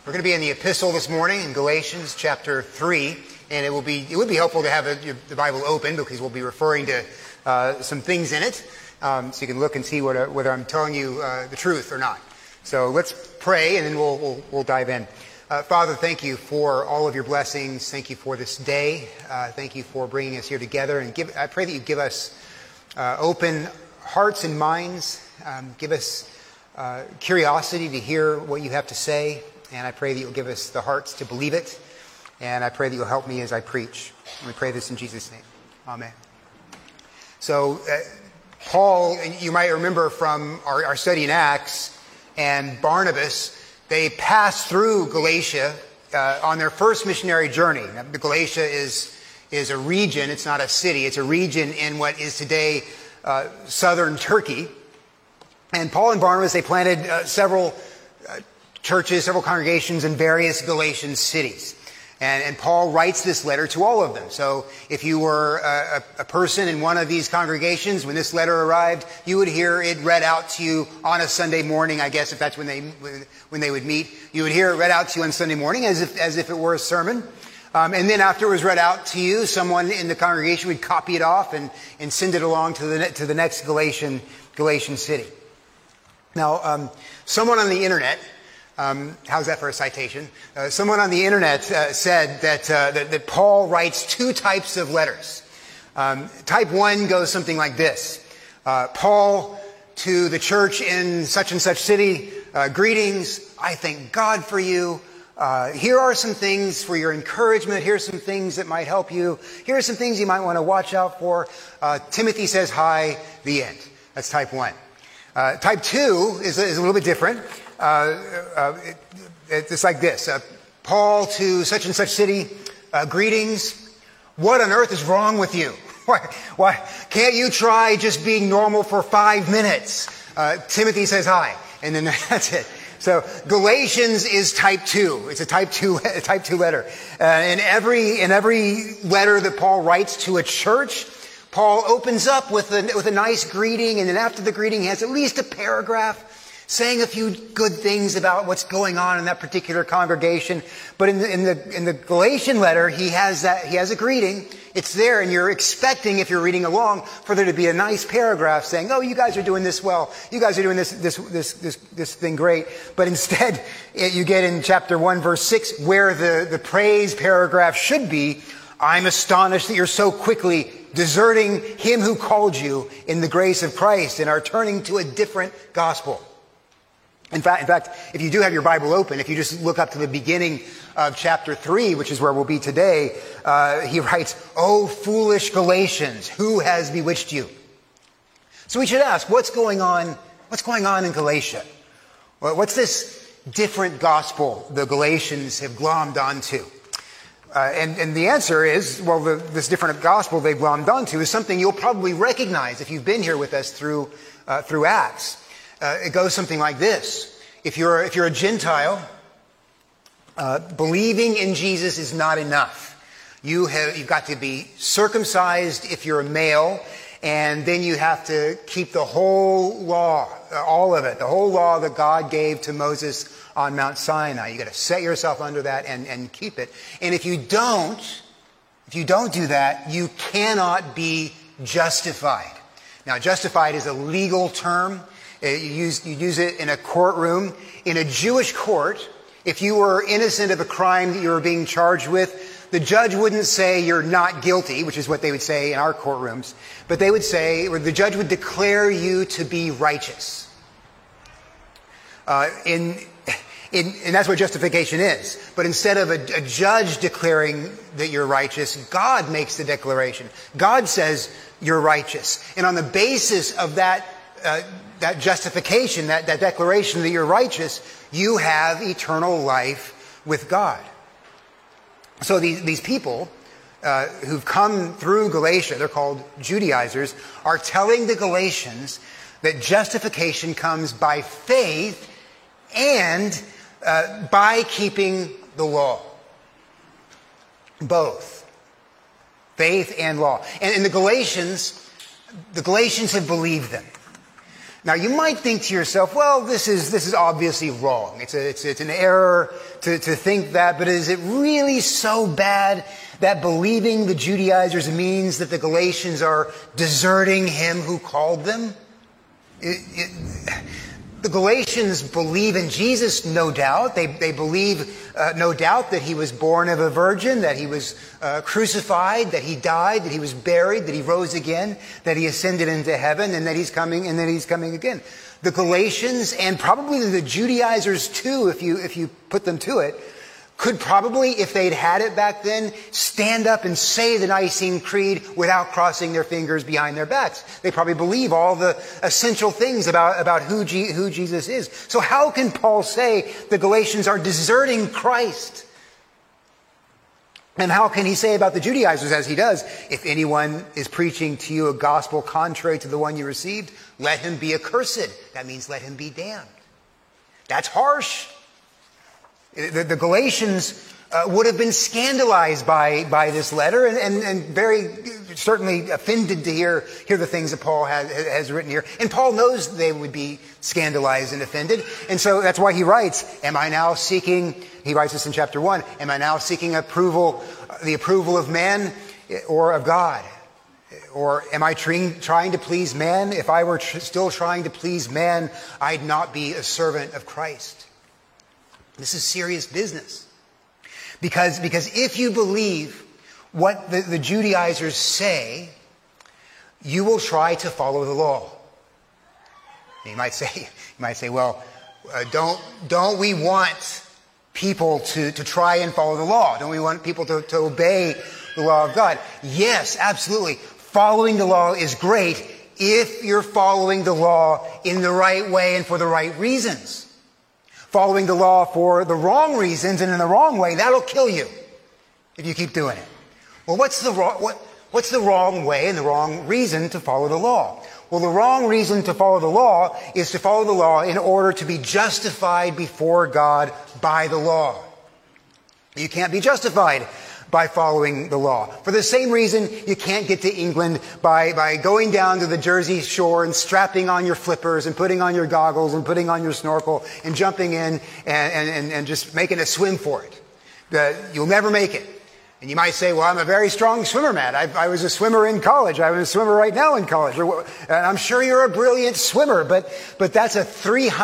We're going to be in the epistle this morning in Galatians chapter 3, and it would be helpful to have the Bible open because we'll be referring to some things in it, so you can look and see whether I'm telling you the truth or not. So let's pray, and then we'll dive in. Father, thank you for all of your blessings. Thank you for this day. Thank you for bringing us here together, and I pray that you give us open hearts and minds. Give us curiosity to hear what you have to say. And I pray that you'll give us the hearts to believe it. And I pray that you'll help me as I preach. And we pray this in Jesus' name. Amen. So, Paul, you might remember from our study in Acts, and Barnabas, they passed through Galatia on their first missionary journey. Now, Galatia is a region. It's not a city. It's a region in what is today southern Turkey. And Paul and Barnabas, they planted several churches, several congregations in various Galatian cities. And Paul writes this letter to all of them. So if you were a person in one of these congregations, when this letter arrived, you would hear it read out to you on a Sunday morning, I guess, if that's when they would meet. You would hear it read out to you on Sunday morning as if it were a sermon. And then after it was read out to you, someone in the congregation would copy it off and send it along to the next Galatian city. Now, someone on the internet, how's that for a citation? Someone on the internet said that Paul writes two types of letters. Type 1 goes something like this. Paul to the church in such and such city, greetings, I thank God for you. Here are some things for your encouragement. Here are some things that might help you. Here are some things you might want to watch out for. Timothy says hi, the end. That's type 1. Type 2 is a little bit different. It's like this. Paul to such and such city, greetings. What on earth is wrong with you? Why can't you try just being normal for 5 minutes? Timothy says hi, and then that's it. So Galatians is type 2. It's a type 2 letter. In every letter that Paul writes to a church, Paul opens up with a nice greeting, and then after the greeting, he has at least a paragraph saying a few good things about what's going on in that particular congregation. But in the Galatian letter, he has a greeting. It's there, and you're expecting, if you're reading along, for there to be a nice paragraph saying, "Oh, you guys are doing this well. You guys are doing this thing great." But instead, you get in chapter 1, verse 6, where the praise paragraph should be, "I'm astonished that you're so quickly deserting him who called you in the grace of Christ and are turning to a different gospel." In fact, if you do have your Bible open, if you just look up to the beginning of chapter 3, which is where we'll be today, he writes, "O foolish Galatians, who has bewitched you?" So we should ask, what's going on in Galatia? What's this different gospel the Galatians have glommed onto? And the answer is, this different gospel they've glommed onto is something you'll probably recognize if you've been here with us through Acts. It goes something like this. If you're a Gentile, believing in Jesus is not enough. You've got to be circumcised if you're a male, and then you have to keep the whole law, all of it, the whole law that God gave to Moses on Mount Sinai. You got to set yourself under that and keep it. And if you don't do that, you cannot be justified. Now, justified is a legal term. You use it in a courtroom. In a Jewish court, if you were innocent of a crime that you were being charged with, the judge wouldn't say you're not guilty, which is what they would say in our courtrooms, but they would say, or the judge would declare you to be righteous. And that's what justification is. But instead of a judge declaring that you're righteous, God makes the declaration. God says you're righteous. And on the basis of that justification, that declaration that you're righteous, you have eternal life with God. So these people who've come through Galatia, they're called Judaizers, are telling the Galatians that justification comes by faith and by keeping the law. Both. Faith and law. And the Galatians have believed them. Now, you might think to yourself, well, this is obviously wrong. It's an error to think that, but is it really so bad that believing the Judaizers means that the Galatians are deserting him who called them? The Galatians believe in Jesus, no doubt. They believe, no doubt, that he was born of a virgin, that he was crucified, that he died, that he was buried, that he rose again, that he ascended into heaven, and that he's coming again. The Galatians, and probably the Judaizers too, if you put them to it, could probably, if they'd had it back then, stand up and say the Nicene Creed without crossing their fingers behind their backs. They probably believe all the essential things about who Jesus is. So how can Paul say the Galatians are deserting Christ? And how can he say about the Judaizers, as he does, if anyone is preaching to you a gospel contrary to the one you received, let him be accursed. That means let him be damned. That's harsh. The Galatians would have been scandalized by this letter and very certainly offended to hear the things that Paul has written here. And Paul knows they would be scandalized and offended. And so that's why he writes, am I now seeking, he writes this in chapter 1, am I now seeking the approval of man or of God? Or am I trying to please man? If I were still trying to please man, I'd not be a servant of Christ. This is serious business. Because if you believe what the Judaizers say, you will try to follow the law. You might say, well, don't we want people to try and follow the law? Don't we want people to obey the law of God? Yes, absolutely. Following the law is great if you're following the law in the right way and for the right reasons. Following the law for the wrong reasons and in the wrong way, that'll kill you if you keep doing it. Well, what's the wrong way and the wrong reason to follow the law? Well, the wrong reason to follow the law is to follow the law in order to be justified before God by the law. You can't be justified by following the law. For the same reason, you can't get to England by going down to the Jersey shore and strapping on your flippers and putting on your goggles and putting on your snorkel and jumping in and just making a swim for it. You'll never make it. And you might say, well, I'm a very strong swimmer, Matt. I was a swimmer in college. I'm a swimmer right now in college. And I'm sure you're a brilliant swimmer, but that's a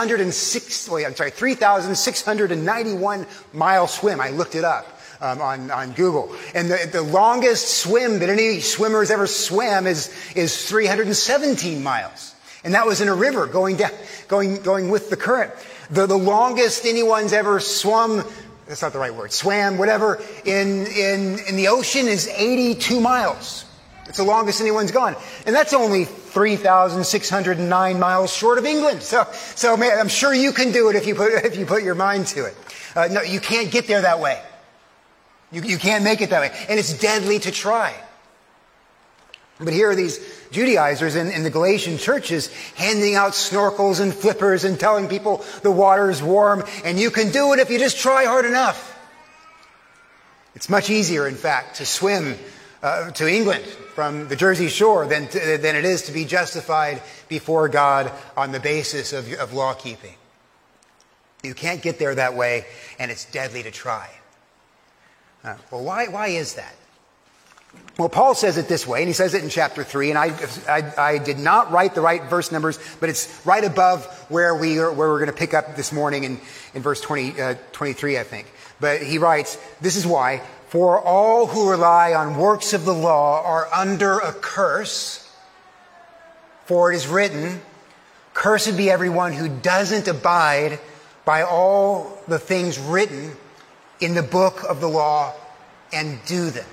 3,691 mile swim. I looked it up. On Google. And the longest swim that any swimmer's ever swam is 317 miles. And that was in a river going with the current. The longest anyone's ever swam, that's not the right word, swam, whatever, in the ocean is 82 miles. It's the longest anyone's gone. And that's only 3,609 miles short of England. So man, I'm sure you can do it if you put your mind to it. No, you can't get there that way. You can't make it that way. And it's deadly to try. But here are these Judaizers in the Galatian churches handing out snorkels and flippers and telling people the water's warm and you can do it if you just try hard enough. It's much easier, in fact, to swim to England from the Jersey shore than it is to be justified before God on the basis of law keeping. You can't get there that way, and it's deadly to try. Well, why is that? Well, Paul says it this way, and he says it in chapter 3, and I did not write the right verse numbers, but it's right above where we're going to pick up this morning in verse 23, I think. But he writes, this is why, for all who rely on works of the law are under a curse, for it is written, cursed be everyone who doesn't abide by all the things written in the book of the law and do them.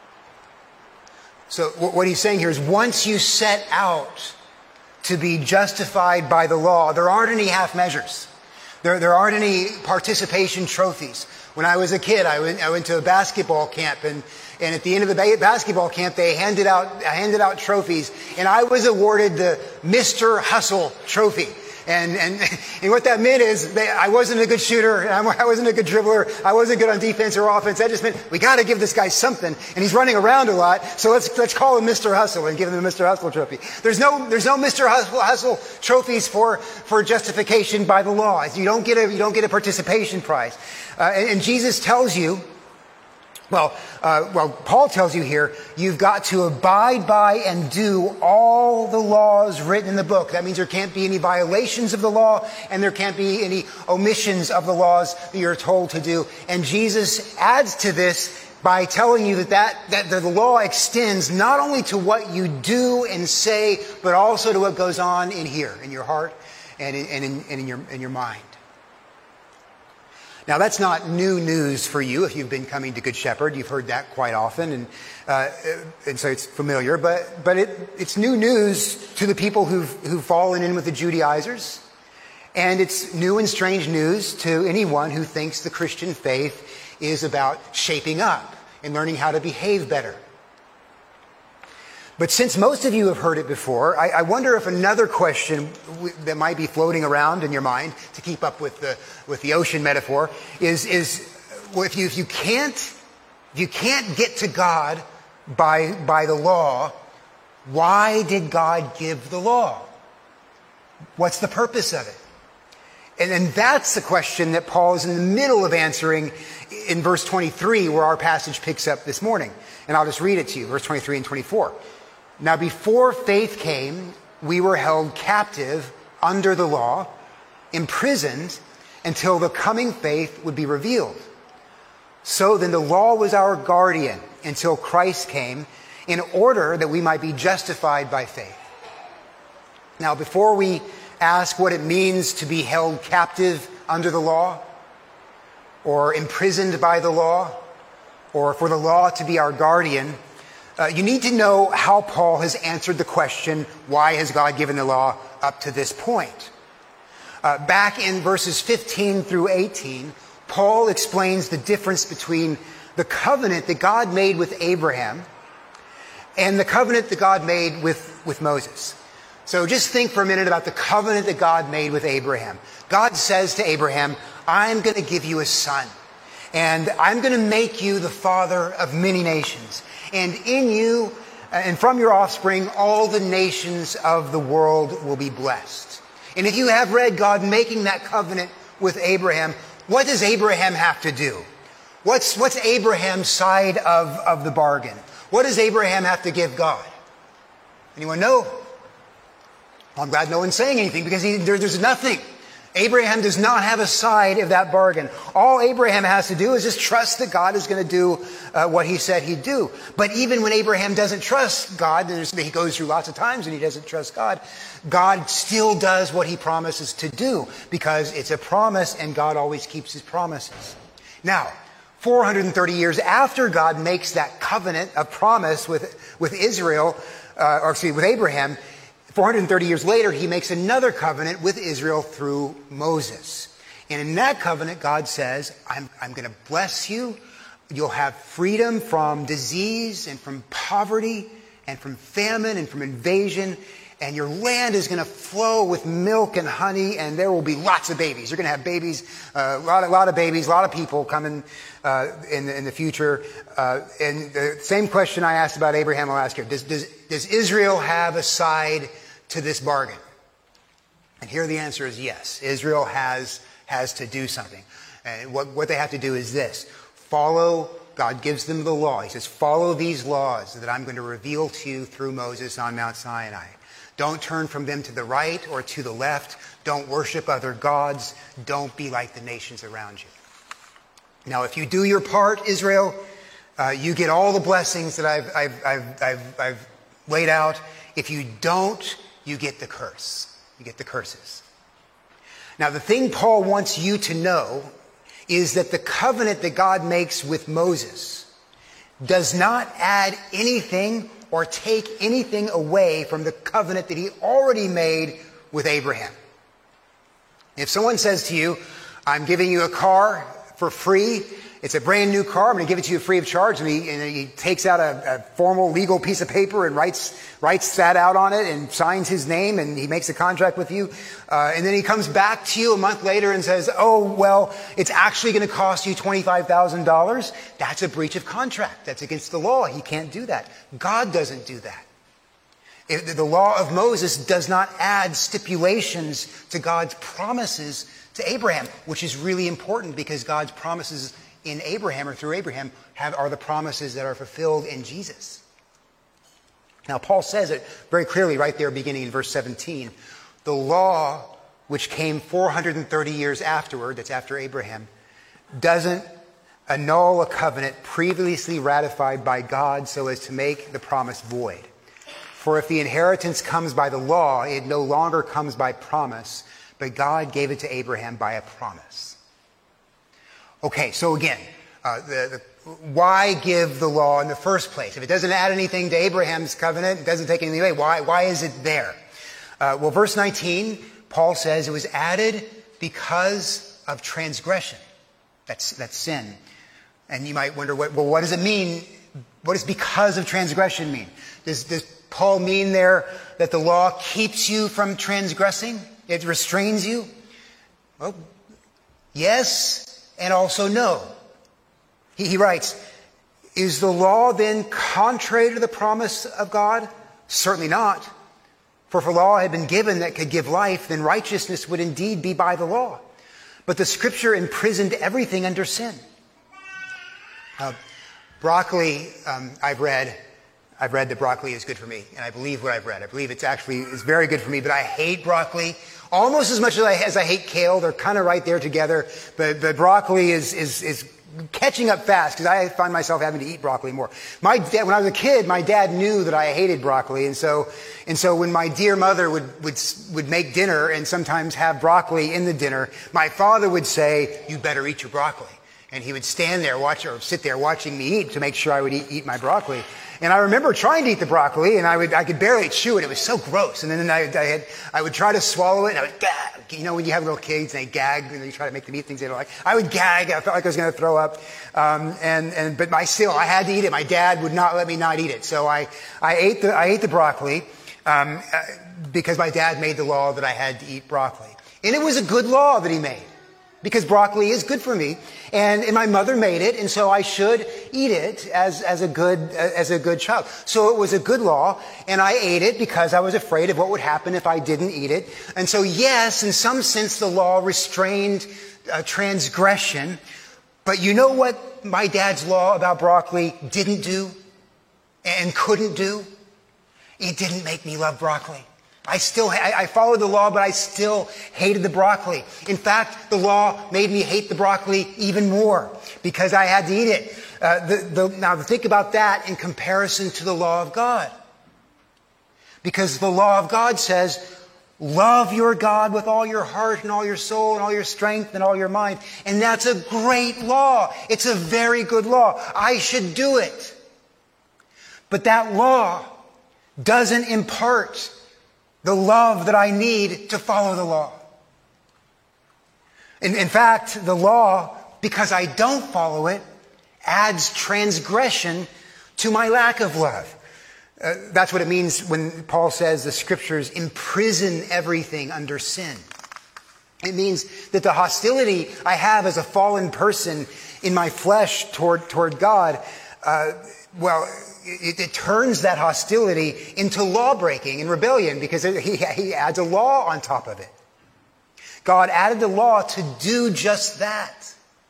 So what he's saying here is once you set out to be justified by the law, there aren't any half measures. There aren't any participation trophies. When I was a kid, I went to a basketball camp, and at the end of the basketball camp, they handed out trophies, and I was awarded the Mr. Hustle trophy. And what that meant is that I wasn't a good shooter, and I wasn't a good dribbler, I wasn't good on defense or offense. That just meant we got to give this guy something, and he's running around a lot, so let's call him Mr. Hustle and give him the Mr. Hustle trophy. There's no Mr. Hustle trophies for justification by the law. You don't get a participation prize. And Jesus tells you, Paul tells you here, you've got to abide by and do all the laws written in the book. That means there can't be any violations of the law, and there can't be any omissions of the laws that you're told to do. And Jesus adds to this by telling you that the law extends not only to what you do and say, but also to what goes on in here, in your heart and in your mind. Now, that's not new news for you if you've been coming to Good Shepherd. You've heard that quite often, and so it's familiar. But it's new news to the people who've fallen in with the Judaizers, and it's new and strange news to anyone who thinks the Christian faith is about shaping up and learning how to behave better. But since most of you have heard it before, I wonder if another question that might be floating around in your mind, to keep up with the ocean metaphor, is if you can't get to God by the law, why did God give the law? What's the purpose of it? And that's the question that Paul is in the middle of answering in verse 23, where our passage picks up this morning. And I'll just read it to you, verse 23 and 24. Now, before faith came, we were held captive under the law, imprisoned until the coming faith would be revealed. So then the law was our guardian until Christ came, in order that we might be justified by faith. Now, before we ask what it means to be held captive under the law, or imprisoned by the law, or for the law to be our guardian, you need to know how Paul has answered the question, why has God given the law up to this point? Back in verses 15 through 18, Paul explains the difference between the covenant that God made with Abraham and the covenant that God made with Moses. So just think for a minute about the covenant that God made with Abraham. God says to Abraham, I'm going to give you a son, and I'm going to make you the father of many nations. And in you and from your offspring, all the nations of the world will be blessed. And if you have read God making that covenant with Abraham, what does Abraham have to do? What's Abraham's side of the bargain? What does Abraham have to give God? Anyone know? Well, I'm glad no one's saying anything, because there's nothing. Abraham does not have a side of that bargain. All Abraham has to do is just trust that God is going to do what he said he'd do. But even when Abraham doesn't trust God, he goes through lots of times when he doesn't trust God, God still does what he promises to do, because it's a promise and God always keeps his promises. Now, 430 years after God makes that covenant of promise with Abraham, 430 years later, he makes another covenant with Israel through Moses. And in that covenant, God says, I'm going to bless you. You'll have freedom from disease and from poverty and from famine and from invasion. And your land is going to flow with milk and honey, and there will be lots of babies. You're going to have babies, a lot of babies, a lot of people coming in the future. And the same question I asked about Abraham, I'll ask here. Does Israel have a side to this bargain? And here the answer is yes. Israel has to do something. And what they have to do is this. Follow, God gives them the law. He says, follow these laws that I'm going to reveal to you through Moses on Mount Sinai. Don't turn from them to the right or to the left. Don't worship other gods. Don't be like the nations around you. Now, if you do your part, Israel, you get all the blessings that I've laid out. If you don't, you get the curse. You get the curses. Now, the thing Paul wants you to know is that the covenant that God makes with Moses does not add anything or take anything away from the covenant that he already made with Abraham. If someone says to you, I'm giving you a car for free. It's a brand new car. I'm going to give it to you free of charge. And he takes out a formal legal piece of paper and writes that out on it and signs his name, and he makes a contract with you. And then he comes back to you a month later and says, oh, well, it's actually going to cost you $25,000. That's a breach of contract. That's against the law. He can't do that. God doesn't do that. The law of Moses does not add stipulations to God's promises to Abraham, which is really important because God's promises in Abraham or through Abraham are the promises that are fulfilled in Jesus. Now, Paul says it very clearly right there beginning in verse 17. The law, which came 430 years afterward, that's after Abraham, doesn't annul a covenant previously ratified by God so as to make the promise void. For if the inheritance comes by the law, it no longer comes by promise, but God gave it to Abraham by a promise. Okay, so again, why give the law in the first place? If it doesn't add anything to Abraham's covenant, it doesn't take anything away, why is it there? Well, verse 19, Paul says it was added because of transgression. That's sin. And you might wonder, what does it mean? What does because of transgression mean? Does Paul mean there that the law keeps you from transgressing? It restrains you? Well, yes, and also no. He writes, is the law then contrary to the promise of God? Certainly not. For if a law had been given that could give life, then righteousness would indeed be by the law. But the Scripture imprisoned everything under sin. Broccoli, I've read that broccoli is good for me, and I believe what I've read. I believe it's very good for me, but I hate broccoli almost as much as I hate kale. They're kind of right there together, but broccoli is catching up fast because I find myself having to eat broccoli more. My dad, when I was a kid, my dad knew that I hated broccoli, and so when my dear mother would make dinner and sometimes have broccoli in the dinner, my father would say, "You better eat your broccoli." And he would stand there, sit there watching me eat to make sure I would eat my broccoli. And I remember trying to eat the broccoli, and I could barely chew it. It was so gross. And then I would try to swallow it, and I would gag. You know, when you have little kids and they gag, and you try to make them eat things they don't like. I would gag. I felt like I was going to throw up. But I had to eat it. My dad would not let me not eat it. So I ate the broccoli because my dad made the law that I had to eat broccoli, and it was a good law that he made. Because broccoli is good for me, and my mother made it, and so I should eat it as a good child. So it was a good law, and I ate it because I was afraid of what would happen if I didn't eat it. And so yes, in some sense, the law restrained transgression. But you know what my dad's law about broccoli didn't do and couldn't do? It didn't make me love broccoli. I followed the law, but I still hated the broccoli. In fact, the law made me hate the broccoli even more because I had to eat it. Now think about that in comparison to the law of God. Because the law of God says, love your God with all your heart and all your soul and all your strength and all your mind. And that's a great law. It's a very good law. I should do it. But that law doesn't impart the love that I need to follow the law. In fact, the law, because I don't follow it, adds transgression to my lack of love. That's what it means when Paul says the Scriptures imprison everything under sin. It means that the hostility I have as a fallen person in my flesh toward God, it turns that hostility into law-breaking and rebellion because he adds a law on top of it. God added the law to do just that.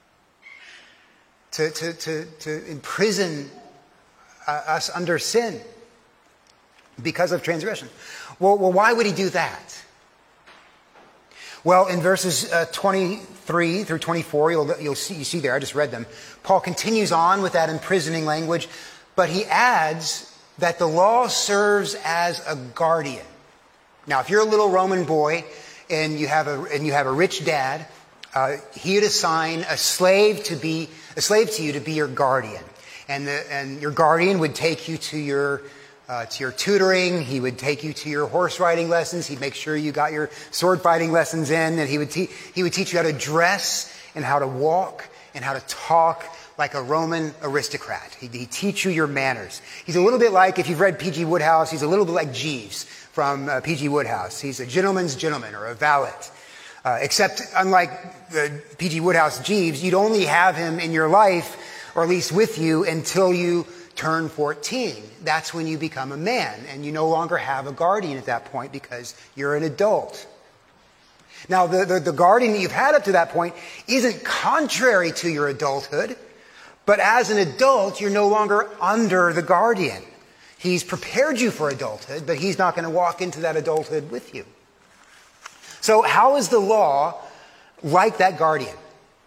To imprison us under sin because of transgression. Well, why would he do that? Well, in verses 23 through 24, you see there, I just read them. Paul continues on with that imprisoning language. But he adds that the law serves as a guardian. Now, if you're a little Roman boy and you have a rich dad, he'd assign a slave to you to be your guardian, and your guardian would take you to your tutoring. He would take you to your horse riding lessons. He'd make sure you got your sword fighting lessons in, and he would teach you how to dress and how to walk and how to talk like a Roman aristocrat. He'd teach you your manners. He's a little bit like, if you've read P.G. Wodehouse, he's a little bit like Jeeves from P.G. Wodehouse. He's a gentleman's gentleman or a valet. Except unlike P.G. Wodehouse Jeeves, you'd only have him in your life, or at least with you, until you turn 14. That's when you become a man, and you no longer have a guardian at that point because you're an adult. Now, the guardian that you've had up to that point isn't contrary to your adulthood, but as an adult, you're no longer under the guardian. He's prepared you for adulthood, but he's not going to walk into that adulthood with you. So how is the law like that guardian?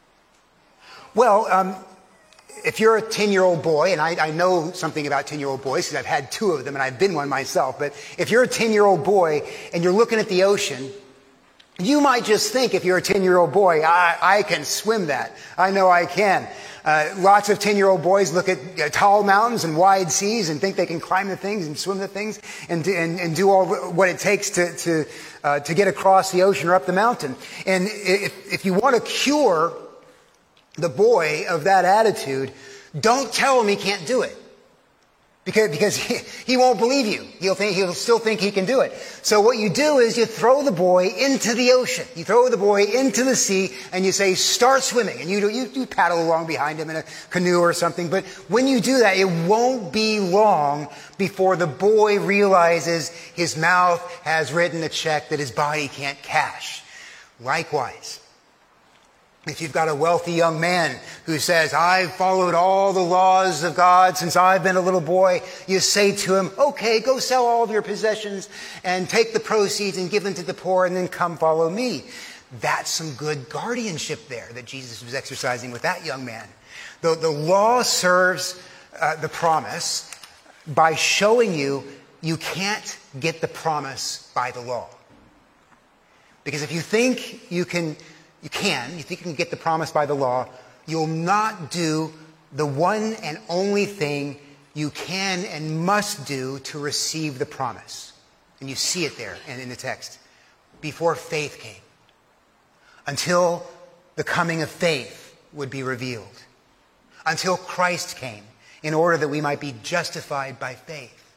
Well, if you're a 10-year-old boy, and I know something about 10-year-old boys because I've had 2 of them and I've been one myself, but if you're a 10-year-old boy and you're looking at the ocean, you might just think, if you're a 10-year-old boy, I can swim that. I know I can. Lots of 10-year-old boys look at tall mountains and wide seas and think they can climb the things and swim the things and do all what it takes to get across the ocean or up the mountain. And if you want to cure the boy of that attitude, don't tell him he can't do it. Because he won't believe you. He'll still think he can do it. So what you do is you throw the boy into the ocean. You throw the boy into the sea and you say, start swimming. And you paddle along behind him in a canoe or something. But when you do that, it won't be long before the boy realizes his mouth has written a check that his body can't cash. Likewise, if you've got a wealthy young man who says, I've followed all the laws of God since I've been a little boy, you say to him, okay, go sell all of your possessions and take the proceeds and give them to the poor and then come follow me. That's some good guardianship there that Jesus was exercising with that young man. The law serves the promise by showing you can't get the promise by the law. Because if you think you think you can get the promise by the law, you'll not do the one and only thing you can and must do to receive the promise. And you see it there and in the text. Before faith came. Until the coming of faith would be revealed. Until Christ came, in order that we might be justified by faith.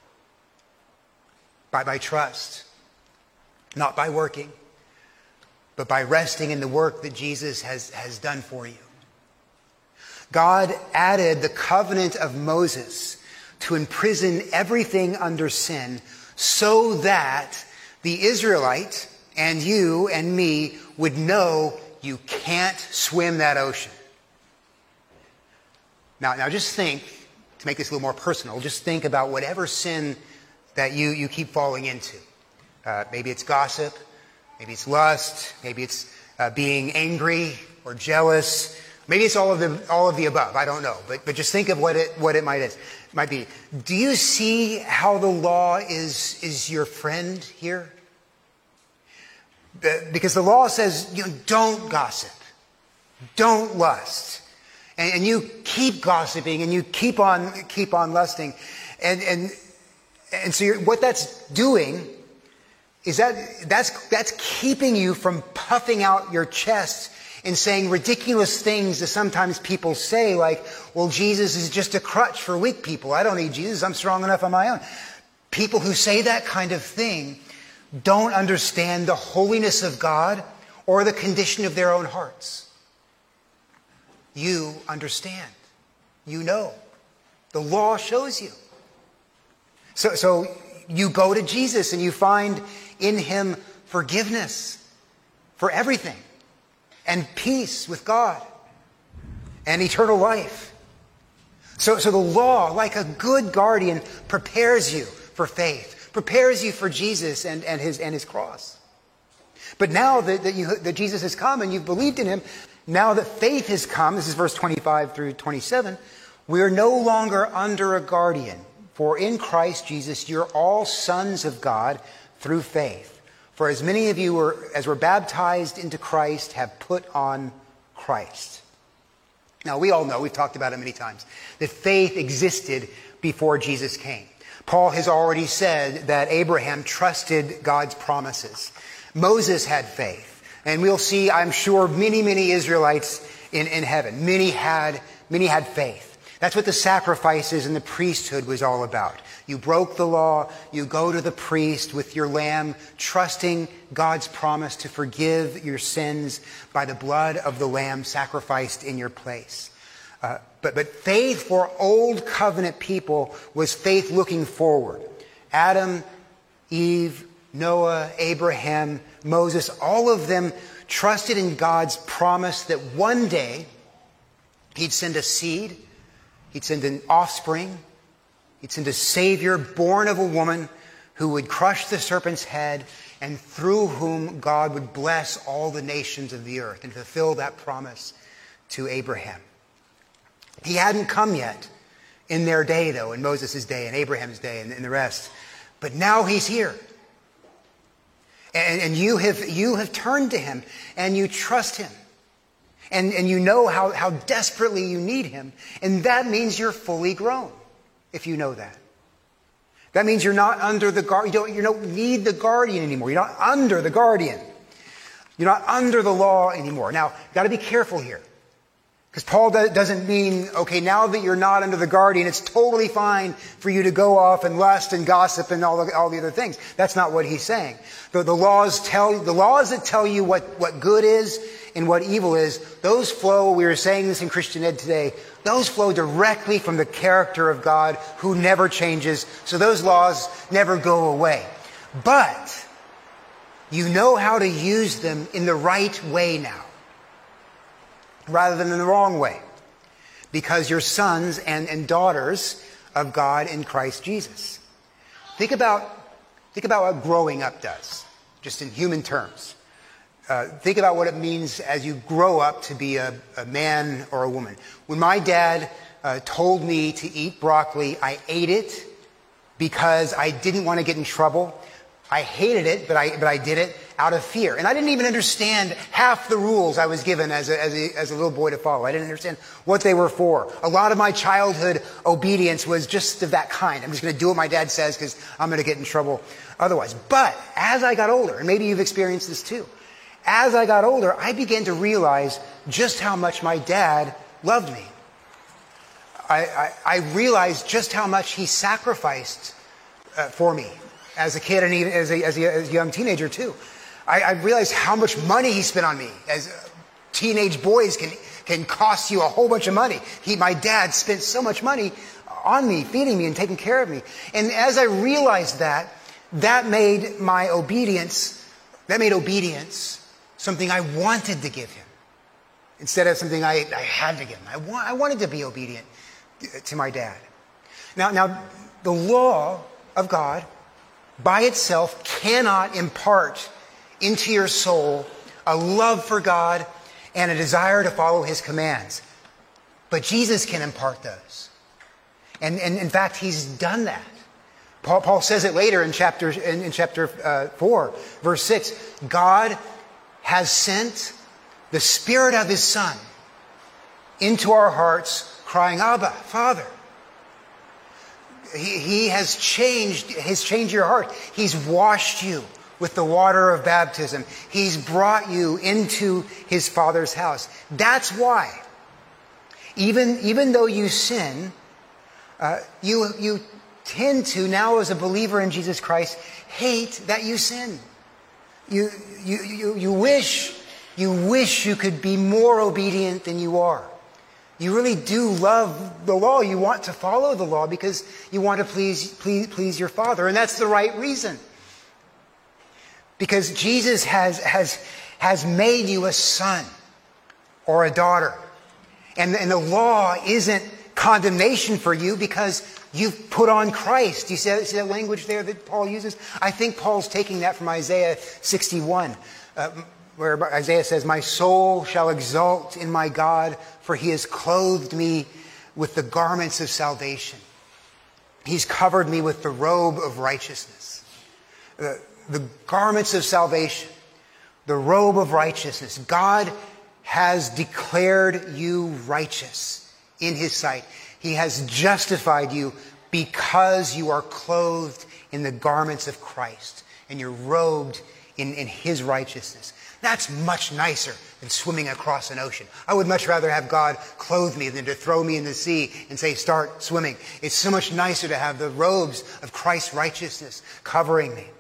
By trust. Not by working, but by resting in the work that Jesus has done for you. God added the covenant of Moses to imprison everything under sin so that the Israelite and you and me would know you can't swim that ocean. Now just think, to make this a little more personal, just think about whatever sin that you keep falling into. Maybe it's gossip. Maybe it's lust. Maybe it's being angry or jealous. Maybe it's all of the above. I don't know. But just think of what it might be. Do you see how the law is your friend here? Because the law says, don't gossip, don't lust, and you keep gossiping and you keep on lusting, and so what that's doing is that's keeping you from puffing out your chest and saying ridiculous things that sometimes people say, like, well, Jesus is just a crutch for weak people. I don't need Jesus. I'm strong enough on my own. People who say that kind of thing don't understand the holiness of God or the condition of their own hearts. You understand. You know. The law shows you. So you go to Jesus and you find in him forgiveness for everything and peace with God and eternal life. So the law, like a good guardian, prepares you for faith, prepares you for Jesus and his cross. But now that Jesus has come and you've believed in him, now that faith has come, this is verse 25 through 27, we are no longer under a guardian. For in Christ Jesus, you're all sons of God through faith. For as many of you as were baptized into Christ have put on Christ. Now, we all know, we've talked about it many times, that faith existed before Jesus came. Paul has already said that Abraham trusted God's promises. Moses had faith. And we'll see, I'm sure, many, many Israelites in heaven. Many had faith. That's what the sacrifices and the priesthood was all about. You broke the law, you go to the priest with your lamb, trusting God's promise to forgive your sins by the blood of the lamb sacrificed in your place. But faith for old covenant people was faith looking forward. Adam, Eve, Noah, Abraham, Moses, all of them trusted in God's promise that one day He'd send a seed, He'd send an offspring, He'd send a Savior born of a woman who would crush the serpent's head and through whom God would bless all the nations of the earth and fulfill that promise to Abraham. He hadn't come yet in their day, though, in Moses' day and Abraham's day and the rest. But now He's here. And you have turned to Him and you trust Him. And you know how desperately you need Him. And that means you're fully grown, if you know that. That means you're not under the guardian. You don't need the guardian anymore. You're not under the guardian. You're not under the law anymore. Now, you've got to be careful here. Because Paul doesn't mean, okay, now that you're not under the guardian, it's totally fine for you to go off and lust and gossip and all the other things. That's not what he's saying. The laws that tell you what good is and what evil is, those flow, we were saying this in Christian Ed today, those flow directly from the character of God who never changes. So those laws never go away. But you know how to use them in the right way now, rather than in the wrong way, because you're sons and daughters of God in Christ Jesus. Think about what growing up does, just in human terms. Think about what it means as you grow up to be a man or a woman. When my dad told me to eat broccoli, I ate it because I didn't want to get in trouble. I hated it, but I did it out of fear. And I didn't even understand half the rules I was given as a little boy to follow. I didn't understand what they were for. A lot of my childhood obedience was just of that kind. I'm just going to do what my dad says because I'm going to get in trouble otherwise. But as I got older, and maybe you've experienced this too, as I got older, I began to realize just how much my dad loved me. I realized just how much he sacrificed for me as a kid and even as a young teenager too. I realized how much money he spent on me. As teenage boys can cost you a whole bunch of money. My dad spent so much money on me, feeding me and taking care of me. And as I realized that made obedience something I wanted to give him instead of something I had to give him. I wanted to be obedient to my dad. Now, the law of God by itself cannot impart into your soul a love for God and a desire to follow His commands. But Jesus can impart those. And in fact, He's done that. Paul says it later in chapter 4, verse 6. God has sent the Spirit of His Son into our hearts, crying, Abba, Father. He has changed your heart. He's washed you with the water of baptism. He's brought you into His Father's house. That's why, even though you sin, you tend to, now as a believer in Jesus Christ, hate that you sin. You wish you could be more obedient than you are. You really do love the law. You want to follow the law because you want to please your Father. And that's the right reason. Because Jesus has made you a son or a daughter. And the law isn't condemnation for you because you've put on Christ. You see that language there that Paul uses? I think Paul's taking that from Isaiah 61, where Isaiah says, my soul shall exult in my God, for He has clothed me with the garments of salvation. He's covered me with the robe of righteousness. The garments of salvation, the robe of righteousness. God has declared you righteous in His sight. He has justified you because you are clothed in the garments of Christ and you're robed in His righteousness. That's much nicer than swimming across an ocean. I would much rather have God clothe me than to throw me in the sea and say, start swimming. It's so much nicer to have the robes of Christ's righteousness covering me.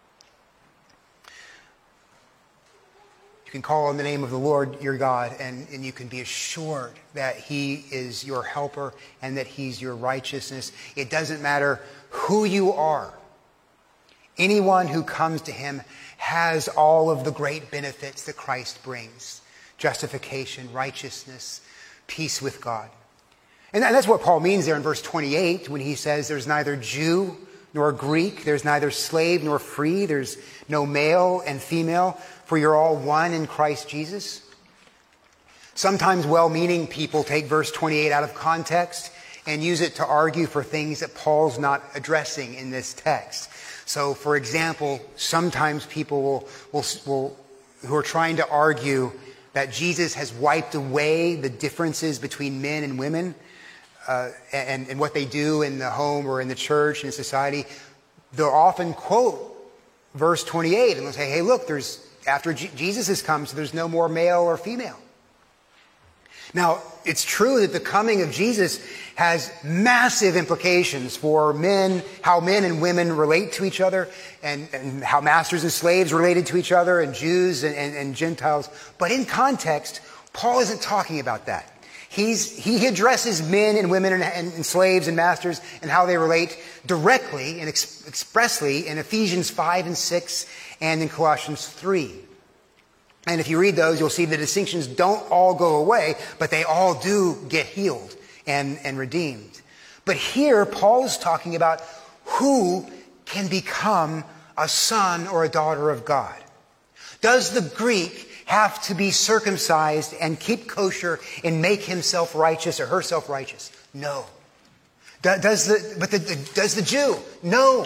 You can call on the name of the Lord your God, and you can be assured that he is your helper and that he's your righteousness. It doesn't matter who you are. Anyone who comes to him has all of the great benefits that Christ brings. Justification, righteousness, peace with God. And that's what Paul means there in verse 28 when he says there's neither Jew nor Greek, there's neither slave nor free, there's no male and female, for you're all one in Christ Jesus. Sometimes well-meaning people take verse 28 out of context and use it to argue for things that Paul's not addressing in this text. So, for example, sometimes people will who are trying to argue that Jesus has wiped away the differences between men and women and what they do in the home or in the church and in society, they'll often quote verse 28 and they'll say, hey, look, after Jesus has come, so there's no more male or female. Now, it's true that the coming of Jesus has massive implications for men, how men and women relate to each other, and how masters and slaves related to each other, and Jews and Gentiles. But in context, Paul isn't talking about that. He addresses men and women and slaves and masters and how they relate directly and expressly in Ephesians 5 and 6 and in Colossians 3. And if you read those, you'll see the distinctions don't all go away, but they all do get healed and redeemed. But here, Paul's talking about who can become a son or a daughter of God. Does the Greek have to be circumcised and keep kosher and make himself righteous or herself righteous? No. Does the Jew? No.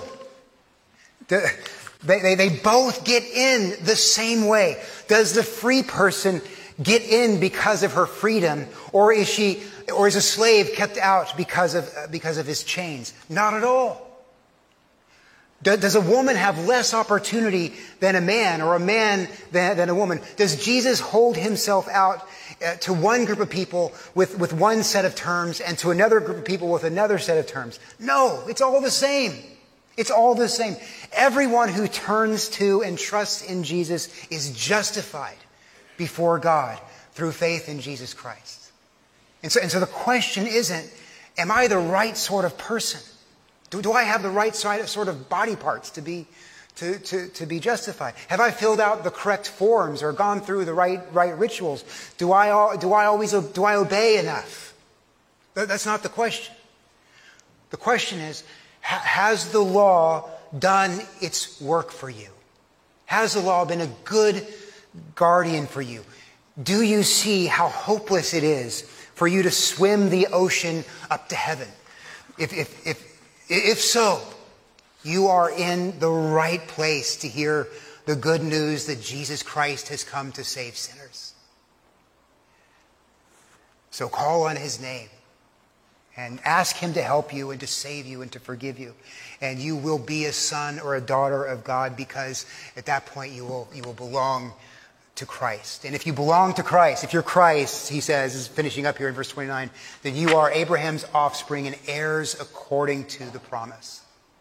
They both get in the same way. Does the free person get in because of her freedom, or is a slave kept out because of his chains? Not at all. Does a woman have less opportunity than a man, or a man than a woman? Does Jesus hold himself out to one group of people with one set of terms and to another group of people with another set of terms? No, it's all the same. It's all the same. Everyone who turns to and trusts in Jesus is justified before God through faith in Jesus Christ. And so the question isn't, am I the right sort of person? Do I have the right sort of body parts to be justified? Have I filled out the correct forms or gone through the right rituals? Do I obey enough? That's not the question. The question is, has the law done its work for you? Has the law been a good guardian for you? Do you see how hopeless it is for you to swim the ocean up to heaven? If so, you are in the right place to hear the good news that Jesus Christ has come to save sinners. So call on his name and ask him to help you and to save you and to forgive you. And you will be a son or a daughter of God, because at that point you will belong to Christ. And if you belong to Christ, if you're Christ, he says, is finishing up here in verse 29, then you are Abraham's offspring and heirs according to the promise.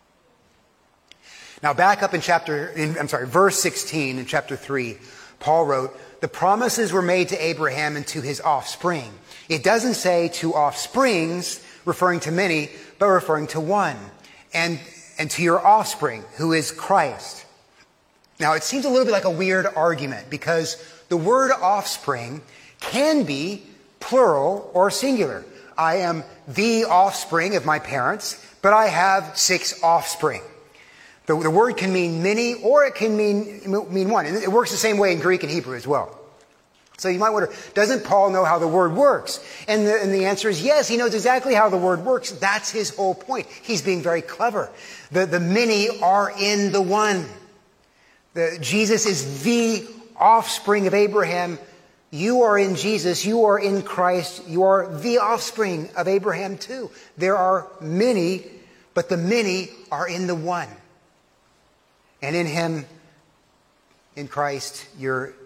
Now back up in verse 16 in chapter 3, Paul wrote, the promises were made to Abraham and to his offspring. It doesn't say to offsprings, referring to many, but referring to one, and to your offspring, who is Christ. Now, it seems a little bit like a weird argument, because the word offspring can be plural or singular. I am the offspring of my parents, but I have 6 offspring. The word can mean many, or it can mean one. And it works the same way in Greek and Hebrew as well. So you might wonder, doesn't Paul know how the word works? And the answer is yes, he knows exactly how the word works. That's his whole point. He's being very clever. The many are in the one. Jesus is the offspring of Abraham. You are in Jesus. You are in Christ. You are the offspring of Abraham too. There are many, but the many are in the one. And in him, in Christ, you're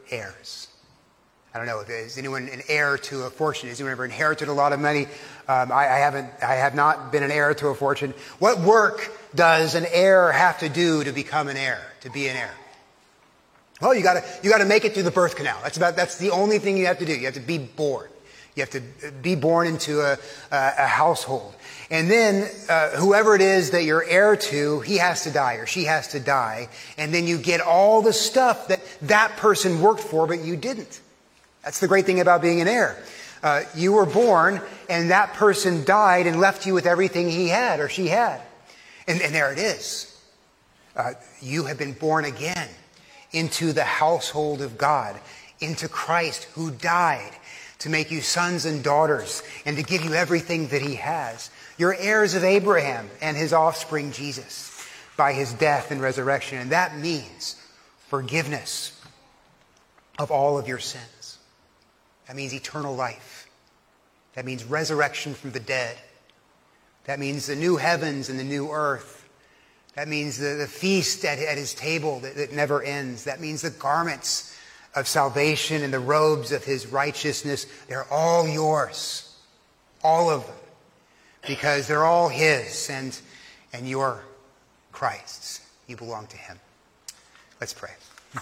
heirs. I don't know, is anyone an heir to a fortune? Has anyone ever inherited a lot of money? I have not been an heir to a fortune. What work does an heir have to do to become an heir, to be an heir? Well, you gotta make it through the birth canal. That's the only thing you have to do. You have to be born. You have to be born into a household. And then whoever it is that you're heir to, he has to die or she has to die. And then you get all the stuff that person worked for, but you didn't. That's the great thing about being an heir. You were born and that person died and left you with everything he had or she had. And there it is. You have been born again into the household of God, into Christ who died to make you sons and daughters and to give you everything that he has. You're heirs of Abraham and his offspring Jesus by his death and resurrection. And that means forgiveness of all of your sins. That means eternal life. That means resurrection from the dead. That means the new heavens and the new earth. That means the feast at his table that never ends. That means the garments of salvation and the robes of his righteousness. They're all yours. All of them. Because they're all his and you're Christ's. You belong to him. Let's pray.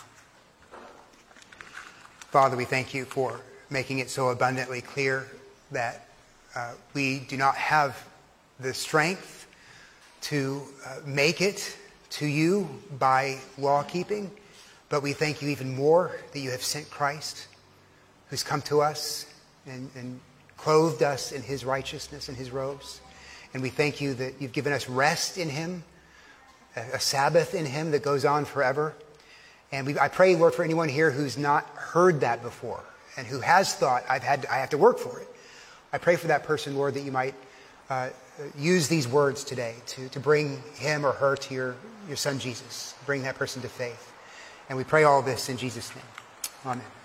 Father, we thank you for making it so abundantly clear that we do not have the strength to make it to you by law keeping, but we thank you even more that you have sent Christ, who's come to us and clothed us in his righteousness and his robes. And we thank you that you've given us rest in him, a Sabbath in him that goes on forever. And I pray, Lord, for anyone here who's not heard that before and who has thought, I have to work for it. I pray for that person, Lord, that you might use these words today to bring him or her to your son Jesus. Bring that person to faith. And we pray all this in Jesus' name. Amen.